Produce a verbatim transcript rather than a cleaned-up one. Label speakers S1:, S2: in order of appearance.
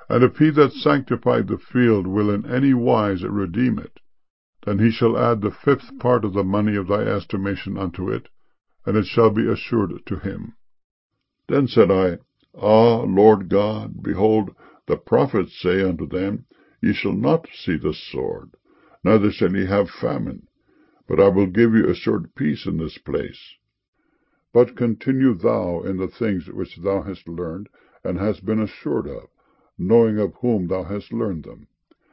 S1: And if he that sanctified the field will in any wise redeem it, then he shall add the fifth part of the money of thy estimation unto it, and it shall be assured to him. Then said I, Ah, Lord God, behold, the prophets say unto them, Ye shall not see the sword, neither shall ye have famine, but I will give you assured peace in this place. But continue thou in the things which thou hast learned, and hast been assured of, knowing of whom thou hast learned them.